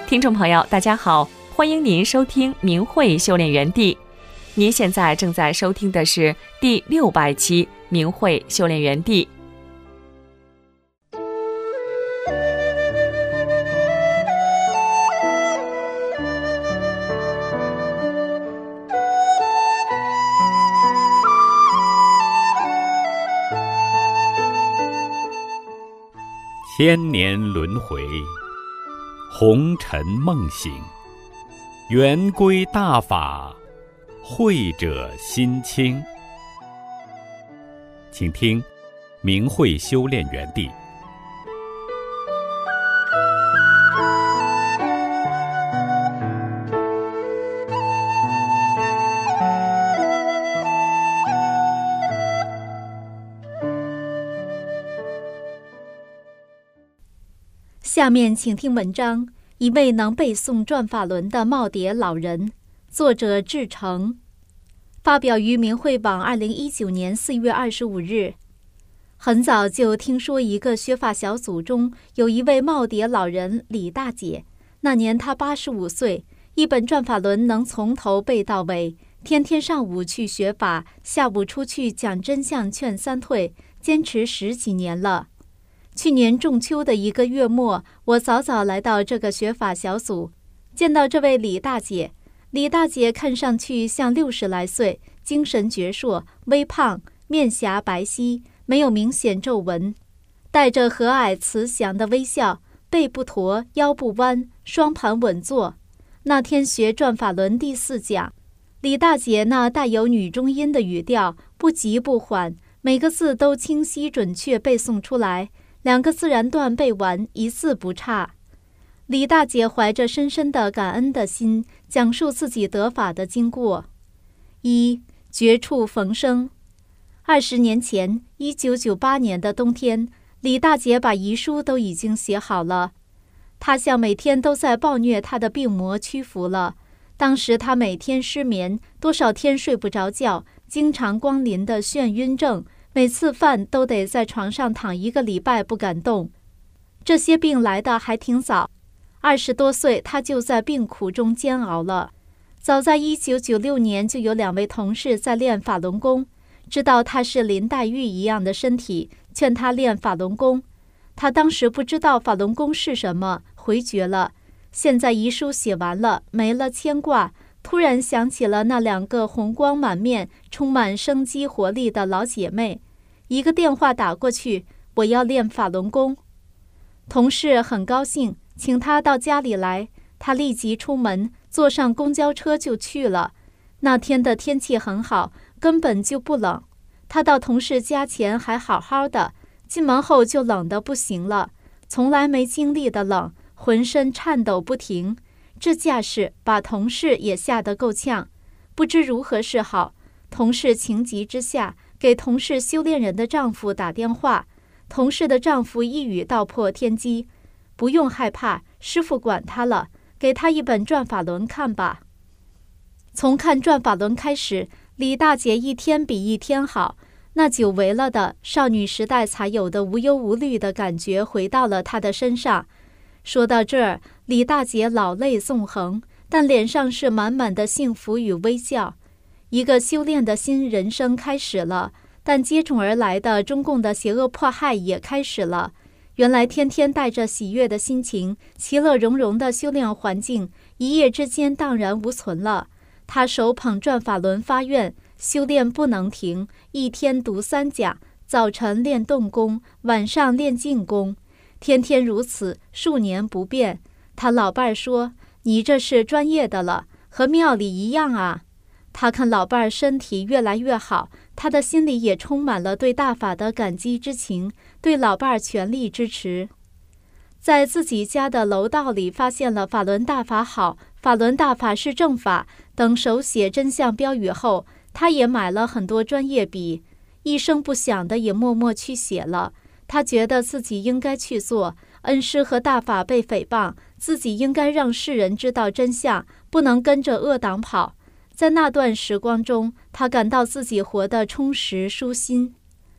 听众朋友大家好，欢迎您收听明慧修炼园地。您现在正在收听的是第600期明慧修炼园地。 千年轮回，红尘梦醒，圆归大法，慧者心清。请听明慧修炼园地。 下面请听文章：一位能背诵转法轮的耄耋老人，作者志成，发表于明慧网2019年4月25日。很早就听说一个学法小组中有一位耄耋老人李大姐，那年她85岁，一本转法轮能从头背到尾，天天上午去学法，下午出去讲真相劝三退，坚持10几年了。去年仲秋的1个月末，我早早来到这个学法小组，见到这位李大姐。李大姐看上去像60来岁，精神矍铄，微胖，面颊白皙，没有明显皱纹，带着和蔼慈祥的微笑，背不驼，腰不弯，双盘稳坐。那天学转法轮第4讲，李大姐那带有女中音的语调，不急不缓，每个字都清晰准确背诵出来，2个自然段背完，一字不差。李大姐怀着深深的感恩的心，讲述自己得法的经过。1. 绝处逢生。20年前，1998年的冬天，李大姐把遗书都已经写好了。她向每天都在暴虐她的病魔屈服了。当时她每天失眠，多少天睡不着觉，经常光临的眩晕症，每次饭都得在床上躺1个礼拜不敢动。这些病来的还挺早，20多岁他就在病苦中煎熬了。早在1996年就有2位同事在练法轮功，知道他是林黛玉一样的身体，劝他练法轮功。他当时不知道法轮功是什么，回绝了。现在遗书写完了，没了牵挂，突然想起了那2个红光满面、充满生机活力的老姐妹。一个电话打过去，我要练法轮功。同事很高兴，请他到家里来。他立即出门，坐上公交车就去了。那天的天气很好，根本就不冷。他到同事家前还好好的，进门后就冷得不行了，从来没经历的冷，浑身颤抖不停。这架势把同事也吓得够呛，不知如何是好。同事情急之下，给同事修炼人的丈夫打电话。同事的丈夫一语道破天机：不用害怕，师父管他了，给他一本转法轮看吧。从看转法轮开始，李大姐一天比一天好，那久违了的少女时代才有的无忧无虑的感觉回到了她的身上。说到这儿，李大姐老泪纵横，但脸上是满满的幸福与微笑。一个修炼的新人生开始了，但接踵而来的中共的邪恶迫害也开始了。原来天天带着喜悦的心情，其乐融融的修炼环境，一夜之间荡然无存了。他手捧转法轮发愿，修炼不能停，一天读3讲，早晨练动功，晚上练静功，天天如此，数年不变。他老伴儿说：“你这是专业的了，和庙里一样啊。”他看老伴儿身体越来越好，他的心里也充满了对大法的感激之情，对老伴儿全力支持。在自己家的楼道里发现了法轮大法好，法轮大法是正法等手写真相标语后，他也买了很多专业笔，一声不响的也默默去写了。他觉得自己应该去做，恩师和大法被诽谤，自己应该让世人知道真相，不能跟着恶党跑。在那段时光中，他感到自己活得充实舒心。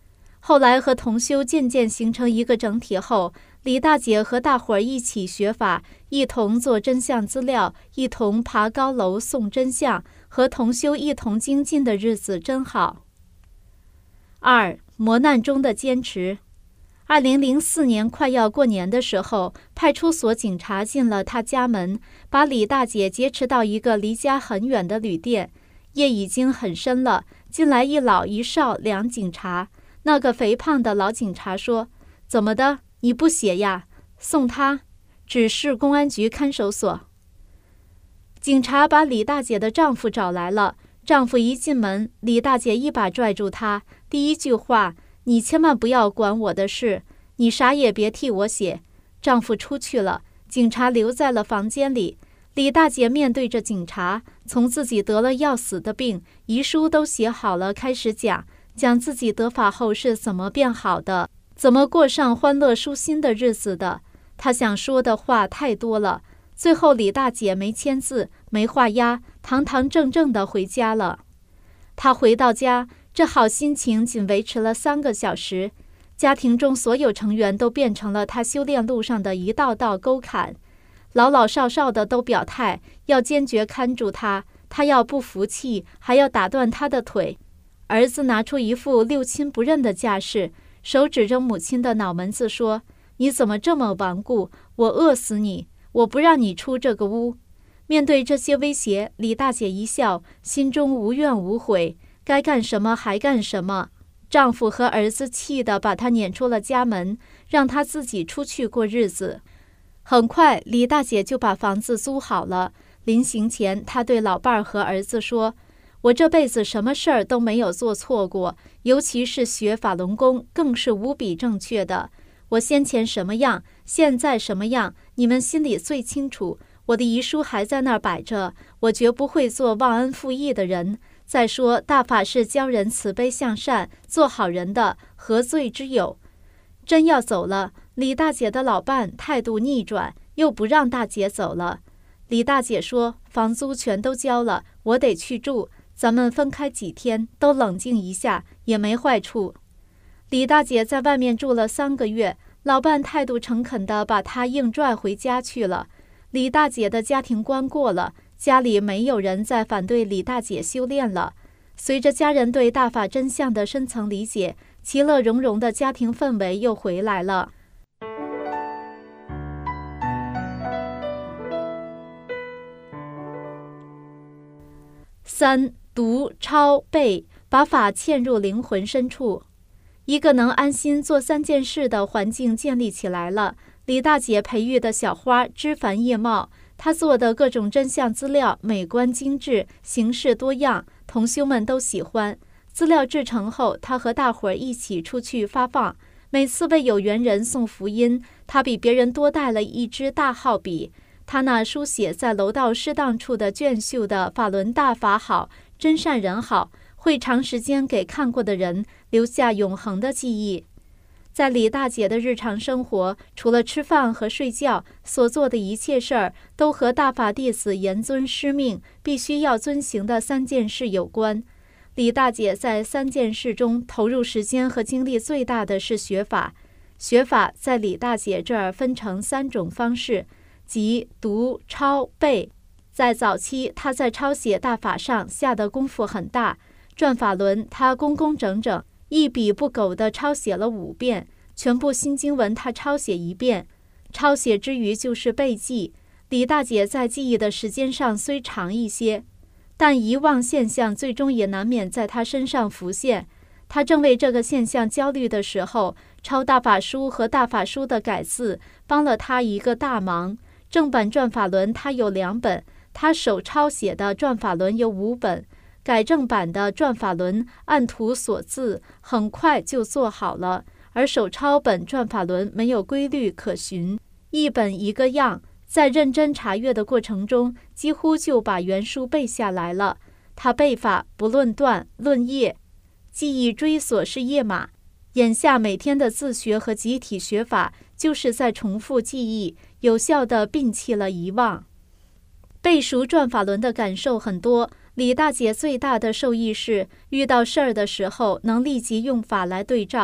后来和同修渐渐形成一个整体后，李大姐和大伙儿一起学法，一同做真相资料，一同爬高楼送真相，和同修一同精进的日子真好。2. 磨难中的坚持。2004年快要过年的时候，派出所警察进了他家门，把李大姐劫持到一个离家很远的旅店。夜已经很深了，进来一老一少两警察。那个肥胖的老警察说：“怎么的？你不写呀？送他。”指示公安局看守所。警察把李大姐的丈夫找来了。丈夫一进门，李大姐一把拽住他，第一句话：“你千万不要管我的事，你啥也别替我写。”丈夫出去了，警察留在了房间里。李大姐面对着警察，从自己得了要死的病，遗书都写好了，开始讲自己得法后是怎么变好的，怎么过上欢乐舒心的日子的。她想说的话太多了，最后李大姐没签字，没画押，堂堂正正地回家了。她回到家，这好心情仅维持了3个小时，家庭中所有成员都变成了她修炼路上的一道道沟坎。老老少少的都表态，要坚决看住她，她要不服气，还要打断她的腿。儿子拿出一副六亲不认的架势，手指着母亲的脑门子说：“你怎么这么顽固？我饿死你！我不让你出这个屋！”面对这些威胁，李大姐一笑，心中无怨无悔，该干什么还干什么。丈夫和儿子气得把她撵出了家门，让她自己出去过日子。很快，李大姐就把房子租好了。临行前，她对老伴儿和儿子说：“我这辈子什么事儿都没有做错过，尤其是学法轮功，更是无比正确的。我先前什么样，现在什么样，你们心里最清楚。我的遗书还在那儿摆着，我绝不会做忘恩负义的人。再说，大法是教人慈悲向善，做好人的，何罪之有？”真要走了，李大姐的老伴态度逆转，又不让大姐走了。李大姐说：“房租全都交了，我得去住，咱们分开几天，都冷静一下，也没坏处。”李大姐在外面住了3个月，老伴态度诚恳地把她硬拽回家去了。李大姐的家庭关过了，家里没有人再反对李大姐修炼了。随着家人对大法真相的深层理解，其乐融融的家庭氛围又回来了。3. 读、抄、背，把法嵌入灵魂深处。一个能安心做3件事的环境建立起来了。李大姐培育的小花枝繁叶茂，她做的各种真相资料美观精致，形式多样，同修们都喜欢。资料制成后，她和大伙儿一起出去发放。每次为有缘人送福音，她比别人多带了一支大号笔。她那书写在楼道适当处的卷绣的法轮大法好，真善人好，会长时间给看过的人留下永恒的记忆。在李大姐的日常生活，除了吃饭和睡觉，所做的一切事儿都和大法弟子严遵师命，必须要遵行的3件事有关。李大姐在3件事中投入时间和精力最大的是学法。学法在李大姐这儿分成3种方式，即读、抄、背。在早期，她在抄写大法上下的功夫很大，转法轮她工工整整，一笔不苟地抄写了5遍，全部新经文她抄写1遍。抄写之余就是背记。李大姐在记忆的时间上虽长一些，但遗忘现象最终也难免在她身上浮现。她正为这个现象焦虑的时候，抄大法书和大法书的改字帮了她一个大忙。正版转法轮她有2本，她手抄写的转法轮有5本，改正版的转法轮按图索字，很快就做好了。而手抄本转法轮没有规律可循，一本一个样，在认真查阅的过程中，几乎就把原书背下来了。他背法不论段论页，记忆追索是页码。眼下每天的自学和集体学法，就是在重复记忆，有效地摒弃了遗忘。背熟转法轮的感受很多。李大姐最大的受益是，遇到事儿的时候能立即用法来对照，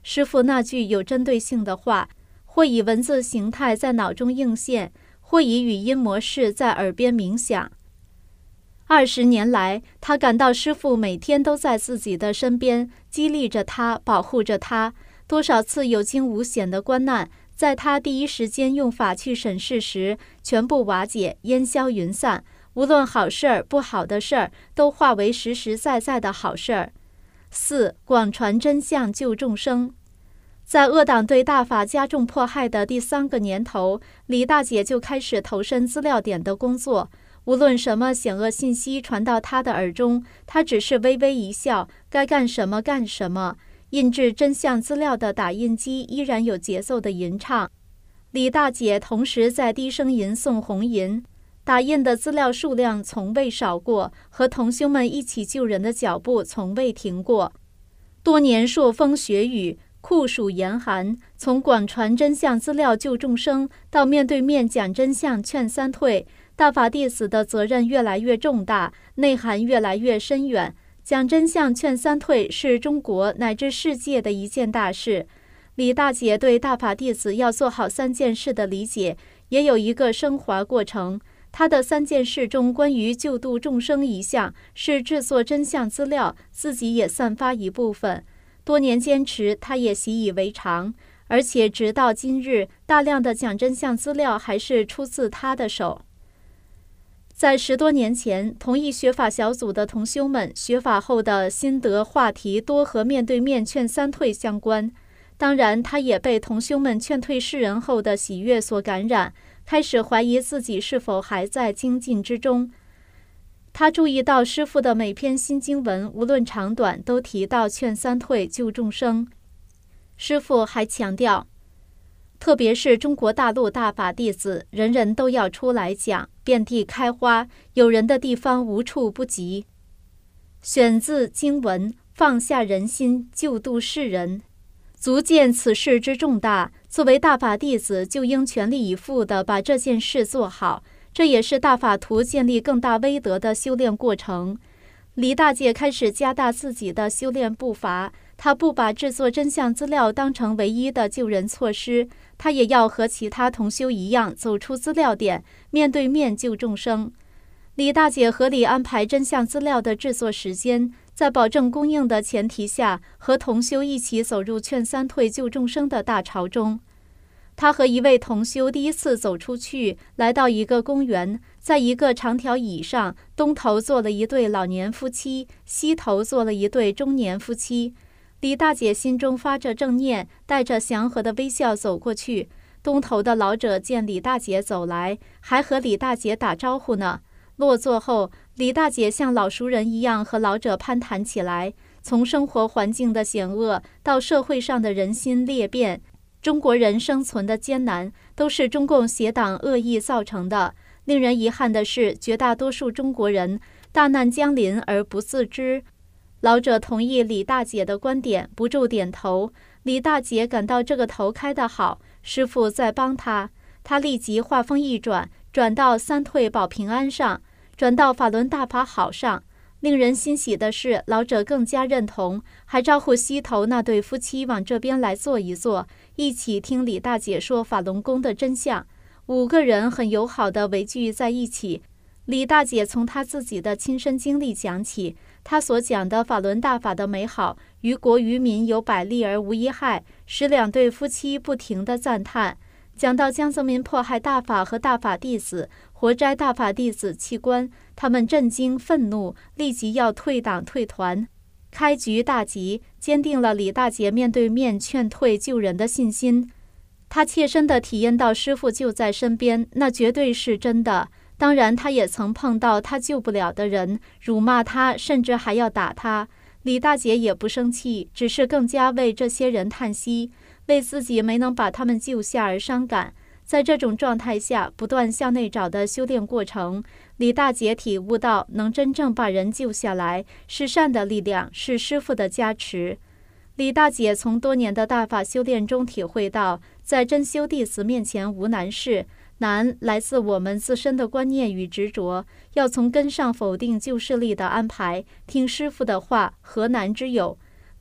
师父那句有针对性的话，或以文字形态在脑中映现，或以语音模式在耳边冥想。20年来，他感到师父每天都在自己的身边，激励着他，保护着他。多少次有惊无险的关难，在他第一时间用法去审视时，全部瓦解，烟消云散。无论好事儿、不好的事儿，都化为实实在在的好事儿。4. 广传真相，救众生。在恶党对大法加重迫害的第3个年头，李大姐就开始投身资料点的工作。无论什么险恶信息传到她的耳中，她只是微微一笑，该干什么干什么。印制真相资料的打印机依然有节奏的吟唱。李大姐同时在低声吟诵红吟。打印的资料数量从未少过，和同修们一起救人的脚步从未停过。多年朔风雪雨，酷暑严寒，从广传真相资料救众生，到面对面讲真相劝三退，大法弟子的责任越来越重大，内涵越来越深远。讲真相劝三退是中国乃至世界的一件大事。李大姐对大法弟子要做好3件事的理解，也有一个升华过程。他的3件事中，关于救度众生一项是制作真相资料，自己也散发一部分。多年坚持，他也习以为常，而且直到今日，大量的讲真相资料还是出自他的手。在10多年前，同一学法小组的同修们学法后的心得话题多和面对面劝三退相关。当然，他也被同修们劝退世人后的喜悦所感染，开始怀疑自己是否还在精进之中。他注意到师父的每篇新经文，无论长短，都提到劝三退救众生。师父还强调，特别是中国大陆大法弟子，人人都要出来讲，遍地开花，有人的地方无处不及。选自经文，放下人心，救度世人。足见此事之重大，作为大法弟子，就应全力以赴地把这件事做好。这也是大法图建立更大威德的修炼过程。李大姐开始加大自己的修炼步伐，她不把制作真相资料当成唯一的救人措施，她也要和其他同修一样，走出资料点，面对面救众生。李大姐合理安排真相资料的制作时间，在保证供应的前提下，和同修一起走入劝三退救众生的大潮中。他和一位同修第一次走出去，来到一个公园，在一个长条椅上，东头坐了一对老年夫妻，西头坐了一对中年夫妻。李大姐心中发着正念，带着祥和的微笑走过去。东头的老者见李大姐走来，还和李大姐打招呼呢。落座后，李大姐像老熟人一样和老者攀谈起来，从生活环境的险恶到社会上的人心裂变，中国人生存的艰难都是中共邪党恶意造成的。令人遗憾的是，绝大多数中国人大难将临而不自知。老者同意李大姐的观点，不住点头。李大姐感到这个头开得好，师父在帮她。她立即话锋一转，转到三退保平安上，转到法轮大法好上。令人欣喜的是，老者更加认同，还招呼西头那对夫妻往这边来坐一坐，一起听李大姐说法轮功的真相。5个人很友好地围聚在一起。李大姐从她自己的亲身经历讲起，她所讲的法轮大法的美好，于国于民有百利而无一害，使2对夫妻不停地赞叹。讲到江泽民迫害大法和大法弟子，活摘大法弟子器官，他们震惊愤怒，立即要退党退团。开局大吉，坚定了李大姐面对面劝退救人的信心。她切身地体验到师父就在身边，那绝对是真的。当然，她也曾碰到她救不了的人，辱骂她，甚至还要打她。李大姐也不生气，只是更加为这些人叹息，为自己没能把他们救下而伤感。在这种状态下，不断向内找的修炼过程，李大姐体悟到，能真正把人救下来，是善的力量，是师父的加持。李大姐从多年的大法修炼中体会到，在真修弟子面前无难事，难来自我们自身的观念与执着，要从根上否定旧势力的安排，听师父的话，何难之有？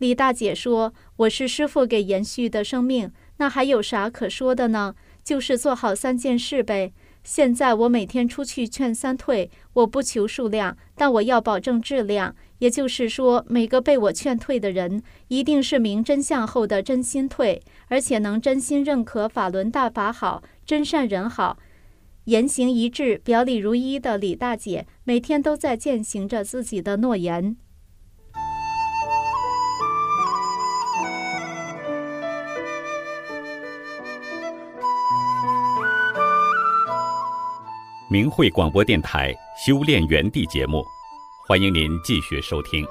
李大姐说，我是师父给延续的生命，那还有啥可说的呢？就是做好3件事呗。现在我每天出去劝3退，我不求数量，但我要保证质量。也就是说，每个被我劝退的人，一定是明真相后的真心退，而且能真心认可法轮大法好，真善人好，言行一致，表里如一的李大姐，每天都在践行着自己的诺言。 明慧广播电台修炼园地节目，欢迎您继续收听。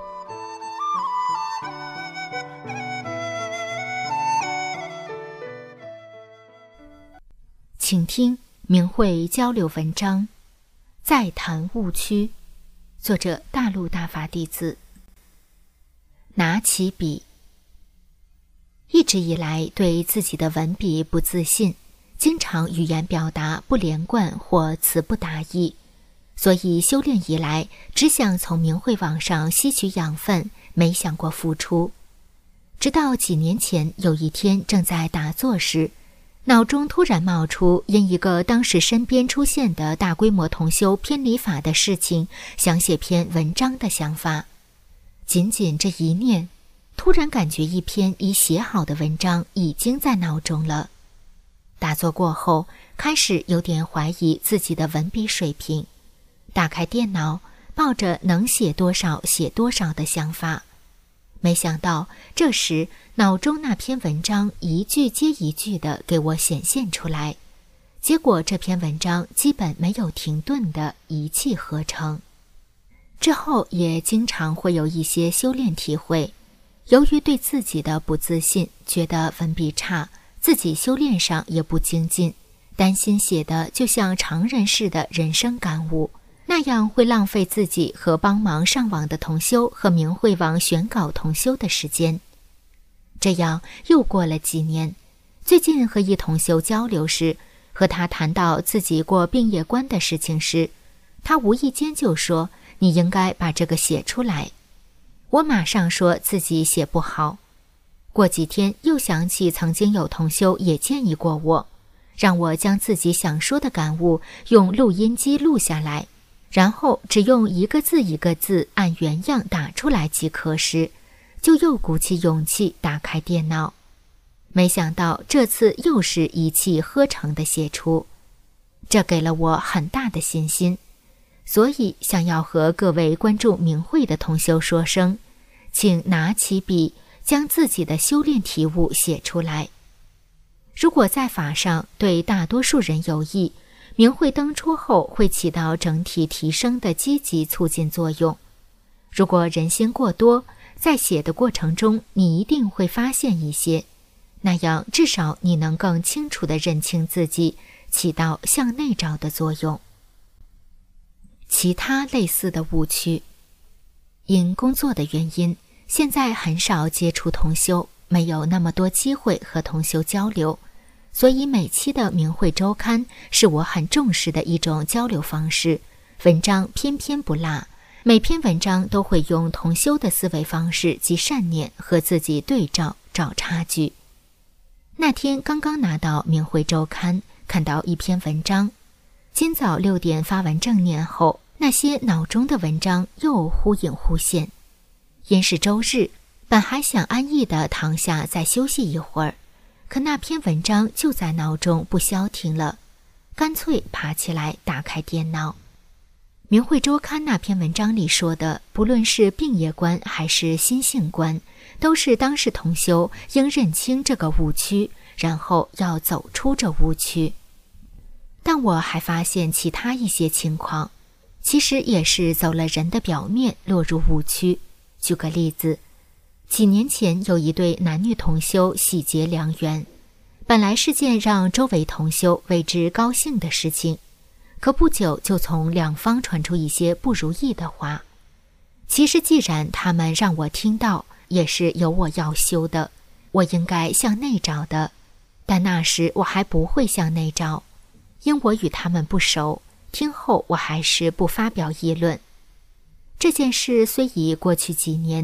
请听明慧交流文章，再谈误区，作者大陆大法弟子。拿起笔。一直以来对自己的文笔不自信，经常语言表达不连贯或词不达意，所以修炼以来只想从明慧网上吸取养分，没想过付出。直到几年前有一天正在打坐时，脑中突然冒出因一个当时身边出现的大规模同修偏离法的事情，想写篇文章的想法。仅仅这一念，突然感觉一篇已写好的文章已经在脑中了。打坐过后，开始有点怀疑自己的文笔水平。打开电脑，抱着能写多少写多少的想法。没想到这时脑中那篇文章一句接一句地给我显现出来，结果这篇文章基本没有停顿地一气呵成。之后也经常会有一些修炼体会，由于对自己的不自信，觉得文笔差，自己修炼上也不精进，担心写的就像常人似的人生感悟，那样会浪费自己和帮忙上网的同修和明慧网选稿同修的时间。这样又过了几年，最近和一同修交流时，和他谈到自己过病业关的事情时，他无意间就说，你应该把这个写出来。我马上说自己写不好。过几天又想起曾经有同修也建议过我，让我将自己想说的感悟用录音机录下来，然后只用一个字一个字按原样打出来即可时，就又鼓起勇气打开电脑。没想到这次又是一气呵成的写出，这给了我很大的信心。所以想要和各位关注明慧的同修说声，请拿起笔，将自己的修炼体悟写出来。如果在法上对大多数人有益，明慧登出后会起到整体提升的积极促进作用。如果人心过多，在写的过程中你一定会发现一些，那样至少你能更清楚地认清自己，起到向内照的作用。其他类似的误区。因工作的原因，现在很少接触同修，没有那么多机会和同修交流，所以每期的明慧周刊是我很重视的一种交流方式，文章篇篇不落，每篇文章都会用同修的思维方式及善念和自己对照，找差距。那天刚刚拿到明慧周刊，看到一篇文章，今早6点发完正念后，那些脑中的文章又忽隐忽现。因是周日，本还想安逸地躺下再休息一会儿，可那篇文章就在脑中不消停了，干脆爬起来打开电脑。明慧周刊那篇文章里说的，不论是病业观还是心性观，都是当事同修应认清这个误区，然后要走出这误区。但我还发现其他一些情况，其实也是走了人的表面落入误区。举个例子，几年前有一对男女同修喜结良缘，本来是件让周围同修为之高兴的事情，可不久就从两方传出一些不如意的话。其实既然他们让我听到，也是有我要修的，我应该向内找的，但那时我还不会向内找，因我与他们不熟，听后我还是不发表议论。这件事虽已过去几年，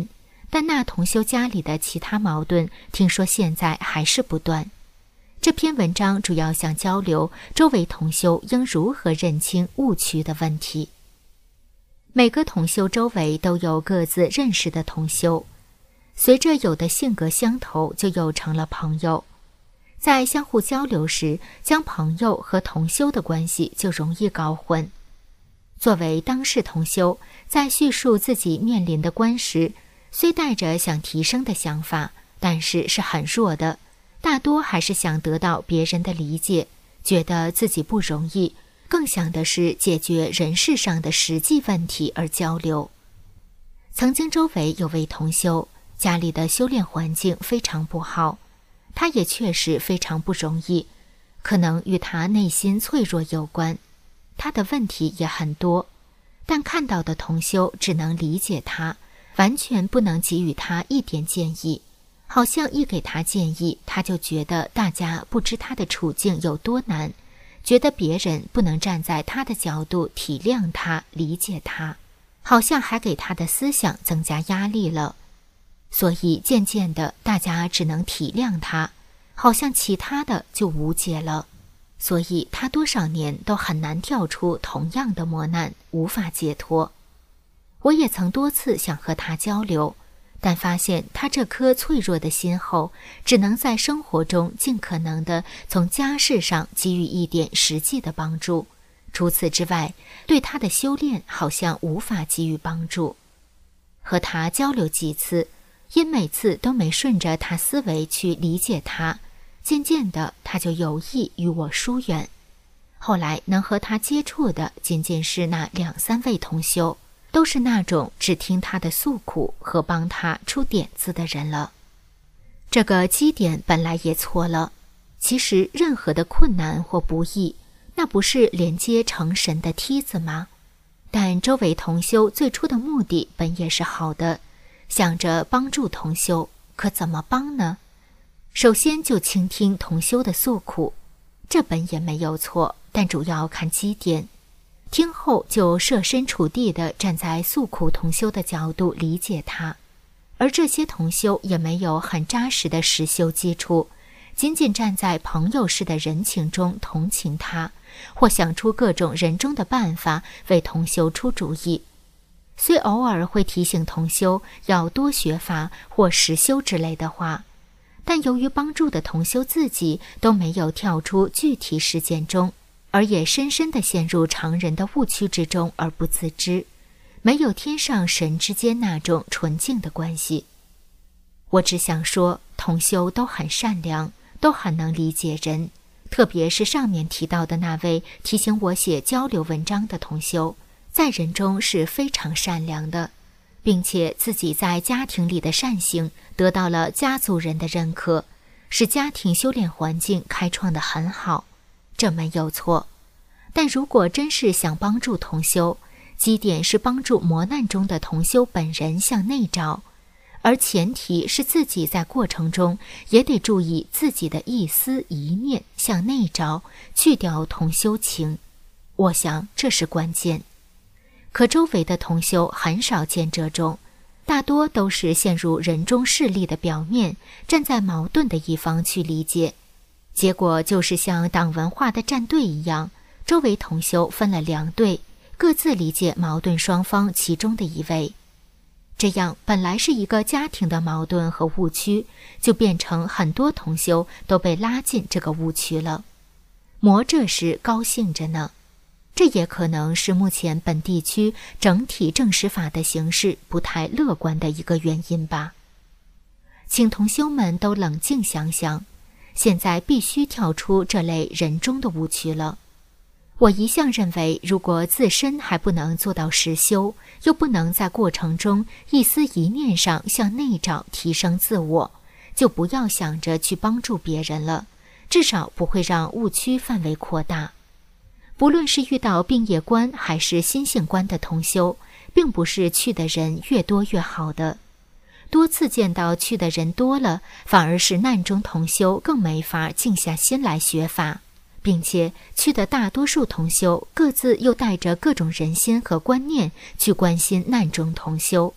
但那同修家里的其他矛盾，听说现在还是不断。这篇文章主要想交流周围同修应如何认清误区的问题。每个同修周围都有各自认识的同修，随着有的性格相投，就又成了朋友。在相互交流时，将朋友和同修的关系就容易搞混。作为当事同修，在叙述自己面临的关时，虽带着想提升的想法，但是很弱的，大多还是想得到别人的理解，觉得自己不容易，更想的是解决人事上的实际问题而交流。曾经周围有位同修，家里的修炼环境非常不好，他也确实非常不容易，可能与他内心脆弱有关。他的问题也很多，但看到的同修只能理解他，完全不能给予他一点建议，好像一给他建议，他就觉得大家不知他的处境有多难，觉得别人不能站在他的角度体谅他、理解他，好像还给他的思想增加压力了。所以渐渐的，大家只能体谅他，好像其他的就无解了。所以他多少年都很难跳出同样的磨难，无法解脱。我也曾多次想和他交流，但发现他这颗脆弱的心后，只能在生活中尽可能的从家事上给予一点实际的帮助，除此之外，对他的修炼好像无法给予帮助。和他交流几次，因每次都没顺着他思维去理解他，渐渐的他就有意与我疏远。后来能和他接触的仅仅是那2-3位同修，都是那种只听他的诉苦和帮他出点子的人了。这个基点本来也错了，其实任何的困难或不易，那不是连接成神的梯子吗？但周围同修最初的目的本也是好的，想着帮助同修，可怎么帮呢？首先就倾听同修的诉苦，这本也没有错，但主要看基点。听后就设身处地地站在诉苦同修的角度理解他，而这些同修也没有很扎实的实修基础，仅仅站在朋友式的人情中同情他，或想出各种人中的办法为同修出主意。虽偶尔会提醒同修要多学法或实修之类的话，但由于帮助的同修自己都没有跳出具体事件中，而也深深地陷入常人的误区之中而不自知，没有天上神之间那种纯净的关系。我只想说，同修都很善良，都很能理解人，特别是上面提到的那位提醒我写交流文章的同修，在人中是非常善良的，并且自己在家庭里的善行得到了家族人的认可，使家庭修炼环境开创得很好，这没有错。但如果真是想帮助同修，基点是帮助磨难中的同修本人向内找，而前提是自己在过程中也得注意自己的一思一念向内找，去掉同修情，我想这是关键。可周围的同修很少见这种，大多都是陷入人中势力的表面，站在矛盾的一方去理解，结果就是像党文化的战队一样，周围同修分了2队，各自理解矛盾双方其中的一位。这样本来是一个家庭的矛盾和误区，就变成很多同修都被拉进这个误区了。魔这时高兴着呢，这也可能是目前本地区整体证实法的形势不太乐观的一个原因吧。请同修们都冷静想想，现在必须跳出这类人中的误区了。我一向认为，如果自身还不能做到实修，又不能在过程中一思一念上向内找提升自我，就不要想着去帮助别人了，至少不会让误区范围扩大。不论是遇到病业观还是心性观的同修，并不是去的人越多越好的。多次见到去的人多了，反而是难中同修更没法静下心来学法，并且去的大多数同修各自又带着各种人心和观念去关心难中同修，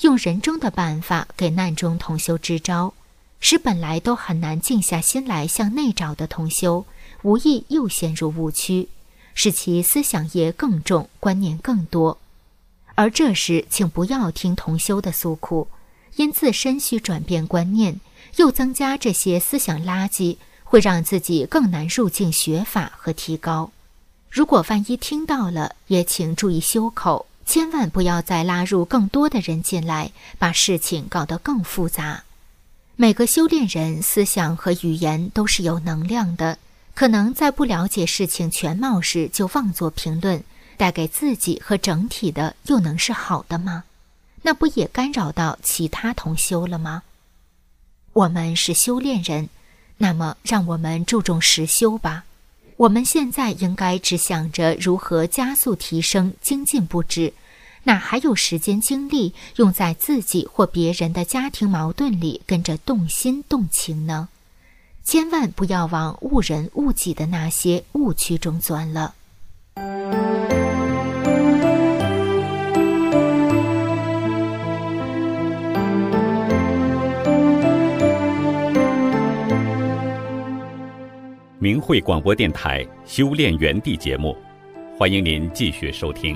用人中的办法给难中同修支招，使本来都很难静下心来向内找的同修，无意又陷入误区，使其思想业更重，观念更多。而这时请不要听同修的诉苦，因自身需转变观念，又增加这些思想垃圾，会让自己更难入境学法和提高。如果万一听到了，也请注意修口，千万不要再拉入更多的人进来，把事情搞得更复杂。每个修炼人思想和语言都是有能量的，可能在不了解事情全貌时就妄作评论，带给自己和整体的又能是好的吗？那不也干扰到其他同修了吗？我们是修炼人，那么让我们注重实修吧。我们现在应该只想着如何加速提升精进不止，哪还有时间精力用在自己或别人的家庭矛盾里跟着动心动情呢？千万不要往误人误己的那些误区中钻了。 明慧广播电台修炼园地节目，欢迎您继续收听。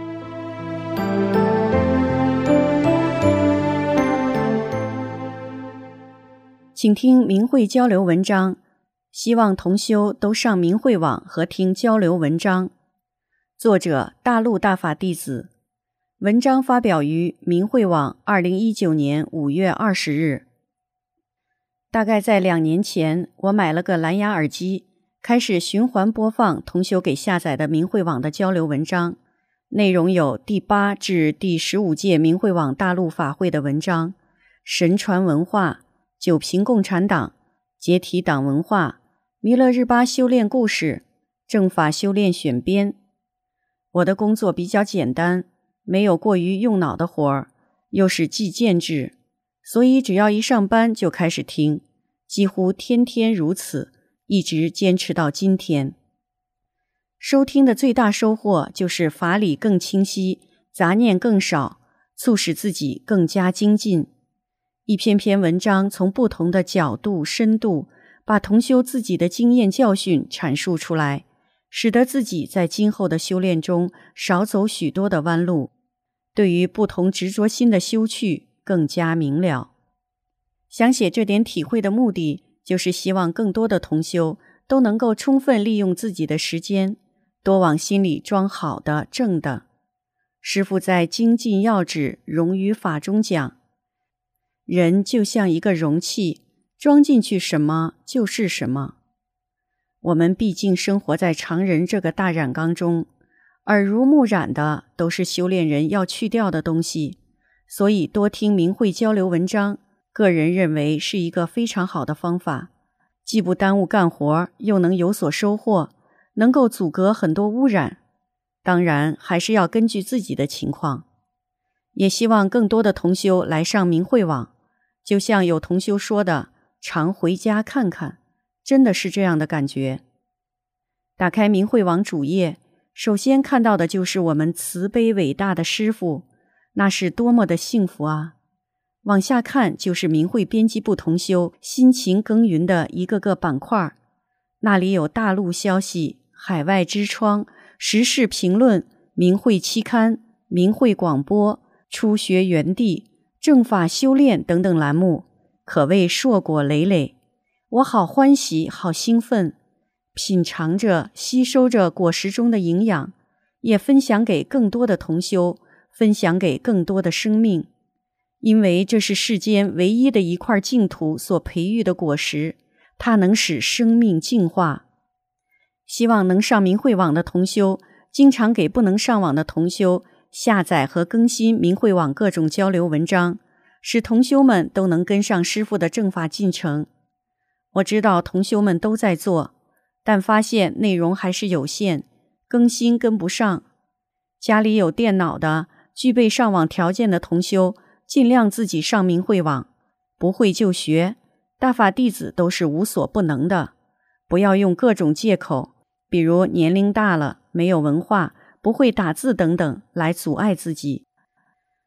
请听明慧交流文章，希望同修都上明慧网和听交流文章。作者大陆大法弟子，文章发表于明慧网2019年5月20日。大概在2年前，我买了个蓝牙耳机，开始循环播放同修给下载的明慧网的交流文章，内容有第8至第15届明慧网大陆法会的文章，神传文化、九平共产党、解体党文化、弥勒日巴修炼故事、正法修炼选编。我的工作比较简单，没有过于用脑的活儿，又是计件制，所以只要一上班就开始听，几乎天天如此，一直坚持到今天。收听的最大收获就是法理更清晰，杂念更少，促使自己更加精进。一篇篇文章从不同的角度、深度，把同修自己的经验教训阐述出来，使得自己在今后的修炼中少走许多的弯路，对于不同执着心的修去更加明了。想写这点体会的目的，就是希望更多的同修都能够充分利用自己的时间，多往心里装好的、正的。师父在精进要旨融于法中讲，人就像一个容器，装进去什么就是什么。我们毕竟生活在常人这个大染缸中，耳濡目染的都是修炼人要去掉的东西，所以多听明慧交流文章，个人认为是一个非常好的方法，既不耽误干活，又能有所收获，能够阻隔很多污染。当然还是要根据自己的情况。也希望更多的同修来上明慧网，就像有同修说的，常回家看看，真的是这样的感觉。打开明慧网主页，首先看到的就是我们慈悲伟大的师父，那是多么的幸福啊！往下看就是明慧编辑部同修辛勤耕耘的一个个板块，那里有大陆消息、海外之窗、时事评论、明慧期刊、明慧广播、初学园地、正法修炼等等栏目，可谓硕果累累。我好欢喜，好兴奋，品尝着、吸收着果实中的营养，也分享给更多的同修，分享给更多的生命。因为这是世间唯一的一块净土所培育的果实，它能使生命净化。希望能上明慧网的同修，经常给不能上网的同修下载和更新明慧网各种交流文章，使同修们都能跟上师父的正法进程。我知道同修们都在做，但发现内容还是有限，更新跟不上。家里有电脑的、具备上网条件的同修，尽量自己上明慧网，不会就学，大法弟子都是无所不能的，不要用各种借口，比如年龄大了、没有文化、不会打字等等来阻碍自己。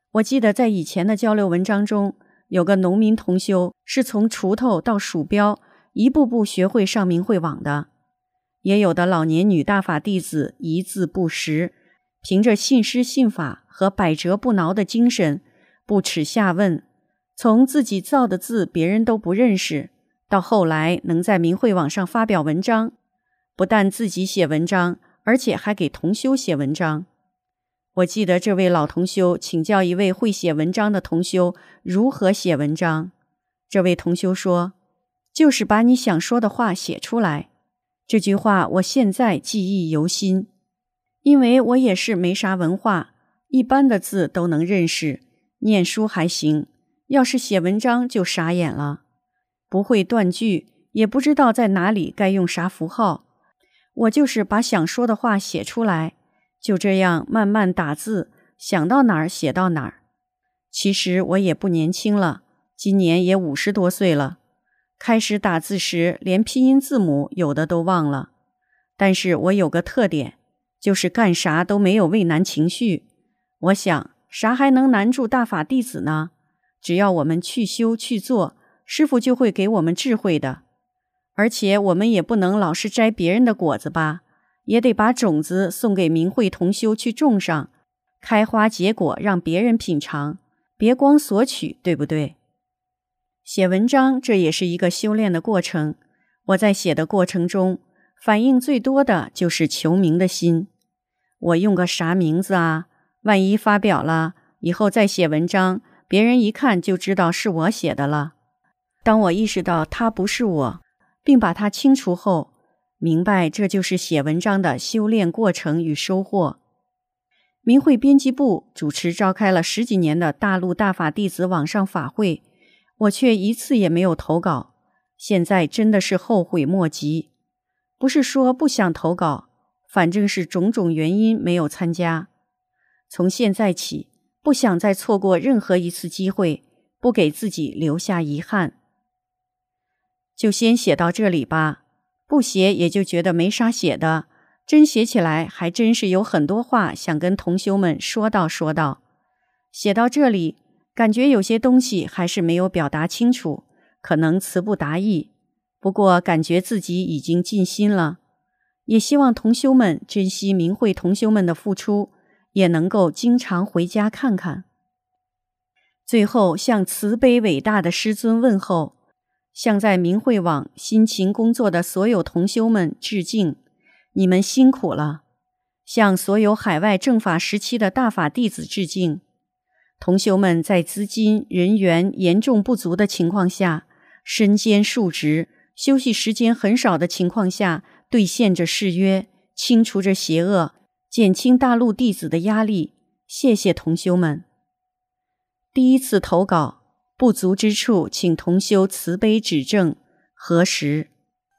我记得在以前的交流文章中，有个农民同修是从锄头到鼠标一步步学会上明慧网的，也有的老年女大法弟子一字不识，凭着信师信法和百折不挠的精神，不耻下问，从自己造的字别人都不认识，到后来能在明慧网上发表文章，不但自己写文章，而且还给同修写文章。我记得这位老同修请教一位会写文章的同修如何写文章，这位同修说，就是把你想说的话写出来。这句话我现在记忆犹新，因为我也是没啥文化，一般的字都能认识，念书还行，要是写文章就傻眼了，不会断句，也不知道在哪里该用啥符号。我就是把想说的话写出来，就这样慢慢打字，想到哪儿写到哪儿。其实我也不年轻了，今年也50多岁了。开始打字时，连拼音字母有的都忘了。但是我有个特点，就是干啥都没有畏难情绪。我想，啥还能难住大法弟子呢？只要我们去修去做，师父就会给我们智慧的。而且我们也不能老是摘别人的果子吧，也得把种子送给明慧同修去种上，开花结果让别人品尝，别光索取，对不对？写文章这也是一个修炼的过程，我在写的过程中，反应最多的就是求名的心。我用个啥名字啊？万一发表了，以后再写文章，别人一看就知道是我写的了。当我意识到它不是我，并把它清除后，明白这就是写文章的修炼过程与收获。明慧编辑部主持召开了10几年的大陆大法弟子网上法会，我却一次也没有投稿，现在真的是后悔莫及。不是说不想投稿，反正是种种原因没有参加。从现在起，不想再错过任何一次机会，不给自己留下遗憾。就先写到这里吧，不写也就觉得没啥写的，真写起来还真是有很多话想跟同修们说道。写到这里，感觉有些东西还是没有表达清楚，可能词不达意，不过感觉自己已经尽心了，也希望同修们珍惜明慧同修们的付出，也能够经常回家看看。最后向慈悲伟大的师尊问候，向在明慧网辛勤工作的所有同修们致敬，你们辛苦了。向所有海外正法时期的大法弟子致敬。同修们在资金、人员严重不足的情况下，身兼数职，休息时间很少的情况下，兑现着誓约，清除着邪恶，减轻大陆弟子的压力。谢谢同修们。第一次投稿，不足之处请同修慈悲指正，核实。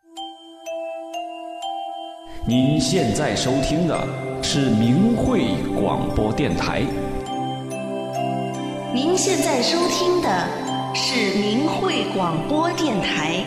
您现在收听的是明慧广播电台。 您现在收听的是明慧广播电台。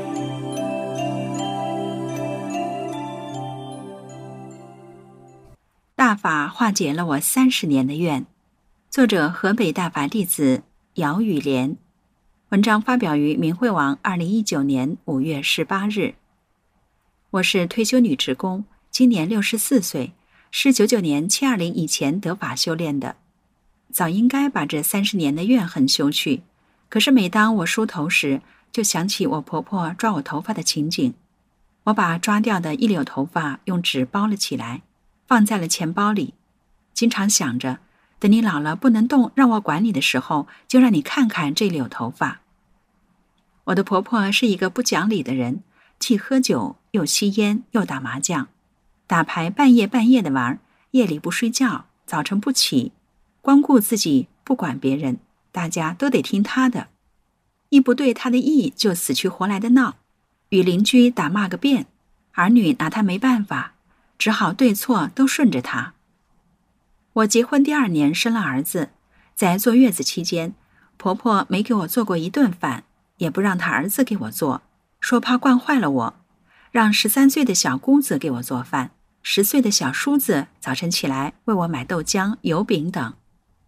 大法化解了我30年的愿。作者河北大法弟子姚雨莲，文章发表于明慧网2019年5月18日。我是退休女职工，今年64岁，是99年720以前得法修炼的。早应该把这30年的怨恨修去，可是每当我梳头时，就想起我婆婆抓我头发的情景。我把抓掉的一绺头发用纸包了起来，放在了钱包里，经常想着，等你老了不能动，让我管你的时候，就让你看看这绺头发。我的婆婆是一个不讲理的人，既喝酒，又吸烟，又打麻将，打牌半夜的玩，夜里不睡觉，早晨不起，光顾自己，不管别人，大家都得听她的，一不对她的意就死去活来的闹，与邻居打骂个遍，儿女拿她没办法，只好对错都顺着她。我结婚第2年生了儿子，在坐月子期间，婆婆没给我做过一顿饭，也不让她儿子给我做，说怕惯坏了我，让13岁的小姑子给我做饭，10岁的小叔子早晨起来为我买豆浆、油饼等。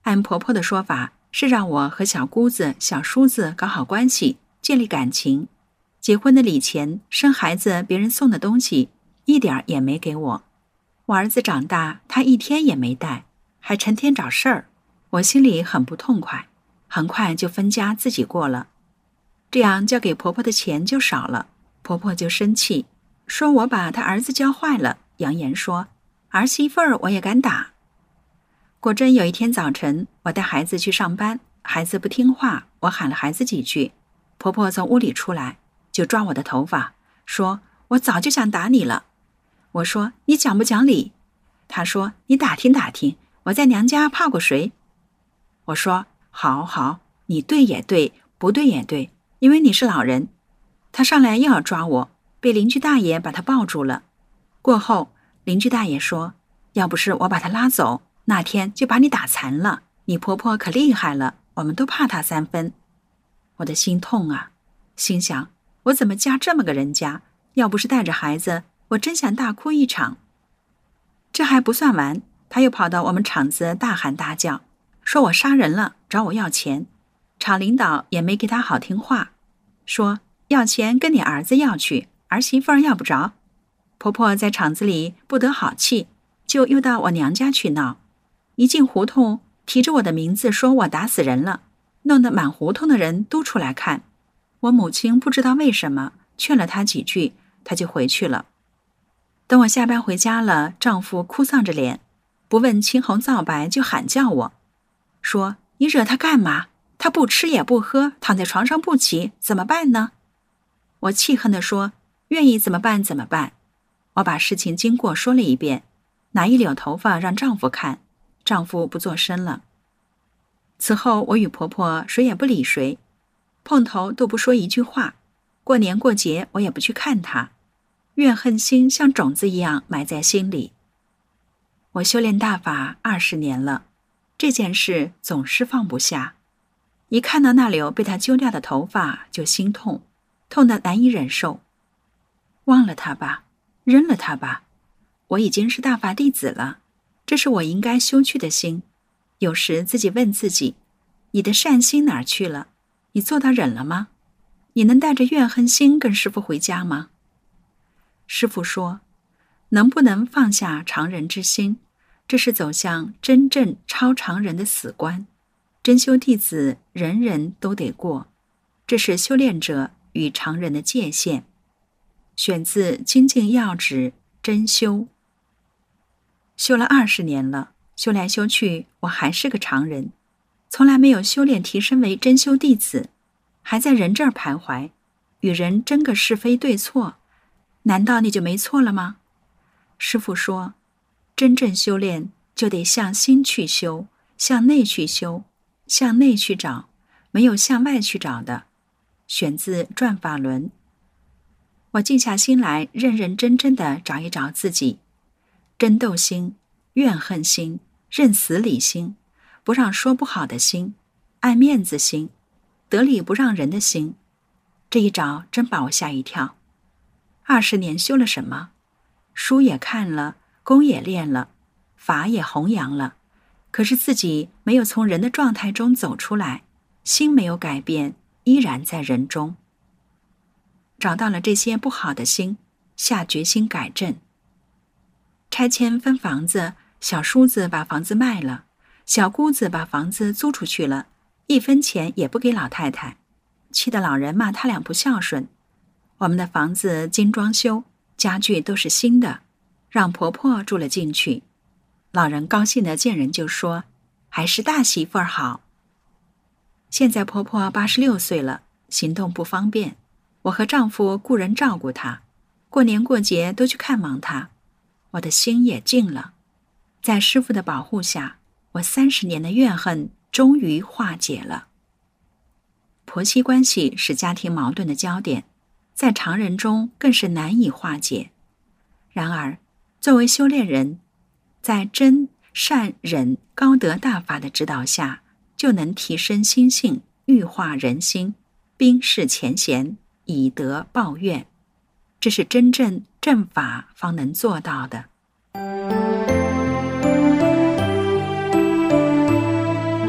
按婆婆的说法，是让我和小姑子、小叔子搞好关系，建立感情。结婚的礼钱、生孩子别人送的东西，一点也没给我。我儿子长大，他一天也没带，还成天找事儿，我心里很不痛快。很快就分家自己过了，这样交给婆婆的钱就少了。婆婆就生气，说我把她儿子教坏了，扬言说儿媳妇儿我也敢打。果真有一天早晨，我带孩子去上班，孩子不听话，我喊了孩子几句，婆婆从屋里出来，就抓我的头发，说我早就想打你了。我说你讲不讲理？她说你打听打听，我在娘家怕过谁？我说好，你对也对，不对也对，因为你是老人。她上来又要抓我，被邻居大爷把她抱住了。过后，邻居大爷说，要不是我把她拉走，那天就把你打残了。你婆婆可厉害了，我们都怕她3分。我的心痛啊，心想我怎么嫁这么个人家？要不是带着孩子，我真想大哭一场。这还不算完，她又跑到我们厂子大喊大叫，说我杀人了，找我要钱。厂领导也没给他好听话，说要钱跟你儿子要去，儿媳妇儿要不着。婆婆在厂子里不得好气，就又到我娘家去闹。一进胡同，提着我的名字说我打死人了，弄得满胡同的人都出来看。我母亲不知道为什么，劝了她几句，她就回去了。等我下班回家了，丈夫哭丧着脸，不问青红皂白就喊叫我，说你惹他干嘛？他不吃也不喝，躺在床上不起，怎么办呢？我气恨地说，愿意怎么办怎么办。我把事情经过说了一遍，拿一绺头发让丈夫看，丈夫不作声了。此后我与婆婆谁也不理谁，碰头都不说一句话，过年过节我也不去看她，怨恨心像种子一样埋在心里。我修炼大法20年了，这件事总是放不下，一看到那绺被他揪掉的头发就心痛，痛得难以忍受。忘了他吧，扔了他吧，我已经是大法弟子了，这是我应该修去的心。有时自己问自己，你的善心哪儿去了？你做到忍了吗？你能带着怨恨心跟师父回家吗？师父说，能不能放下常人之心，这是走向真正超常人的死关，真修弟子人人都得过，这是修炼者与常人的界限。选自《精进要旨》真修。修了20年了，修来修去，我还是个常人，从来没有修炼提升为真修弟子，还在人这儿徘徊，与人争个是非对错，难道你就没错了吗？师父说，真正修炼就得向心去修，向内去修，向内去找，没有向外去找的。选自《转法轮》。我静下心来，认认真真地找一找自己，争斗心、怨恨心、认死理心、不让说不好的心、爱面子心、得理不让人的心，这一找真把我吓一跳。20年修了什么？书也看了，功也练了，法也弘扬了，可是自己没有从人的状态中走出来，心没有改变，依然在人中。找到了这些不好的心，下决心改正。拆迁分房子，小叔子把房子卖了，小姑子把房子租出去了，1分钱也不给老太太，气得老人骂他俩不孝顺。我们的房子精装修，家具都是新的，让婆婆住了进去。老人高兴的见人就说，还是大媳妇儿好。现在婆婆86岁了，行动不方便，我和丈夫雇人照顾她，过年过节都去看望她，我的心也静了。在师父的保护下，我30年的怨恨终于化解了。婆媳关系是家庭矛盾的焦点，在常人中更是难以化解。然而，作为修炼人，在真善忍高德大法的指导下，就能提升心性，欲化人心，冰释前嫌，以德报怨，这是真正正法方能做到的。